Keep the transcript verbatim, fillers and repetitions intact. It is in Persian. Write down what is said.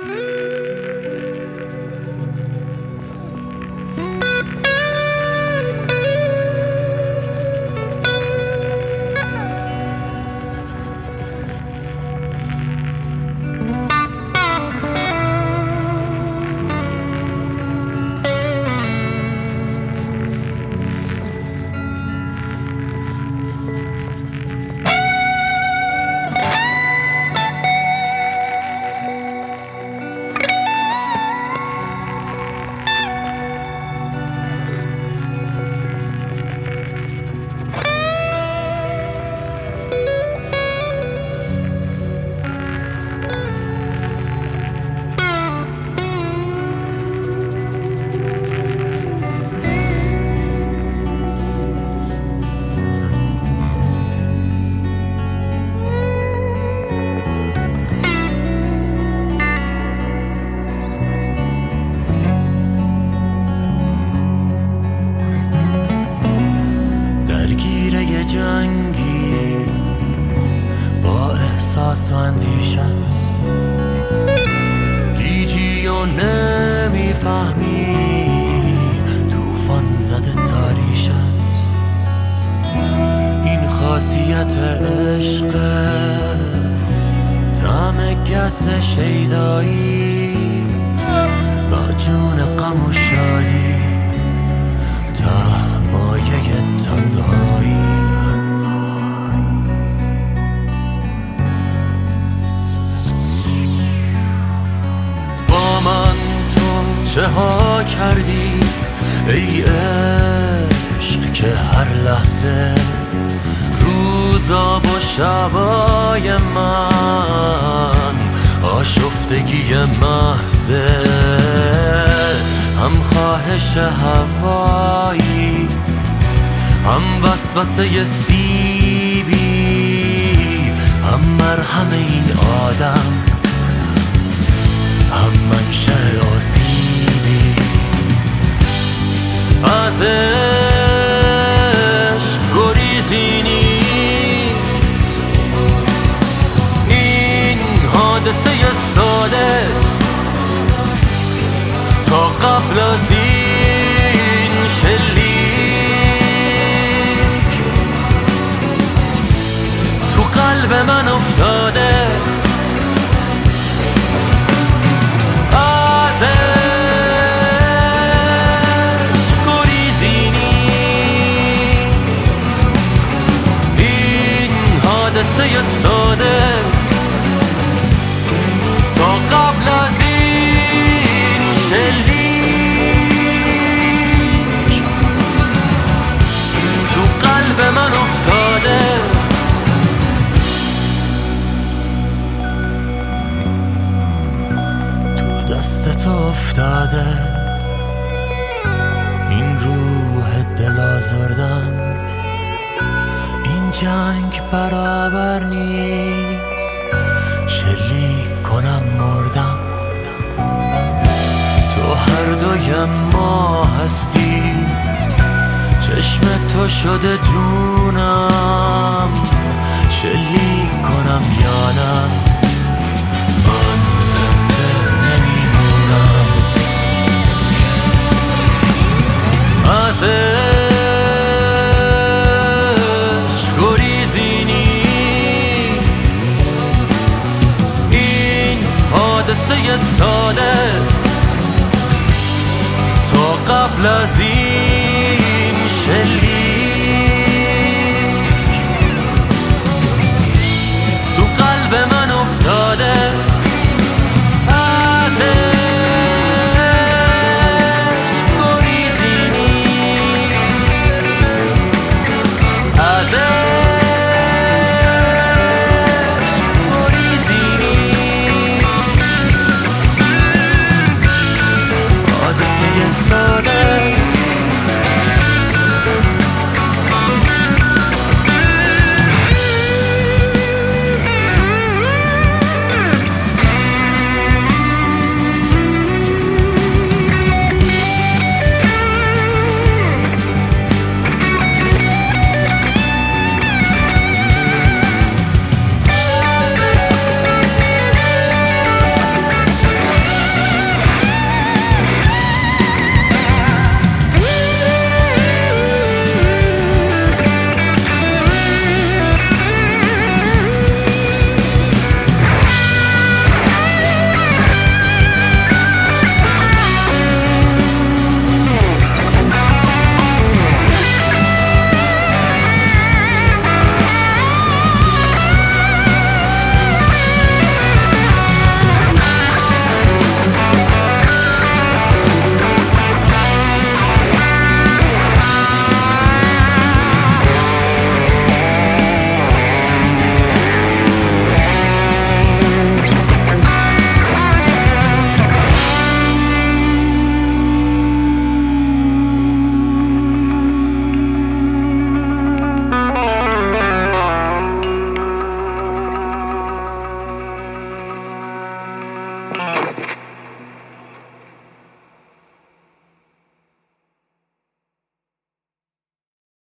جنگی با احساس و اندیشت، گیجی و نمیفهمی توفان زده تاریشت. این خاصیت عشق، طعم گس شیدایی با جون غم و شادی تا مایه تنهایی. با من تو چه ها کردی ای عشق که هر لحظه روزا و شبای من آشفتگی محضه، هم خواهش هوایی، هم وسوسه سیبی، هم مرهم این آدم، هم منشأ آسیبی. از عشق گریزی نیست، این حادثه ساده تا قبل از این شلیک تو قلب من افتاده. از عشق گریزی نیست، این حادثه ساده تا قبل از این شلیک تو قلب من افتاده. تو دست تو افتاده این روح دل آزردم، این جنگ برابر نیست شلیک کنم مردم. تو هر دوی ما هستی، چشم تو شده جونم، شلیک کنم یا نه من زنده نمیمونم. از عشق گریزی نیست، این حادثه ساده تا قبل از این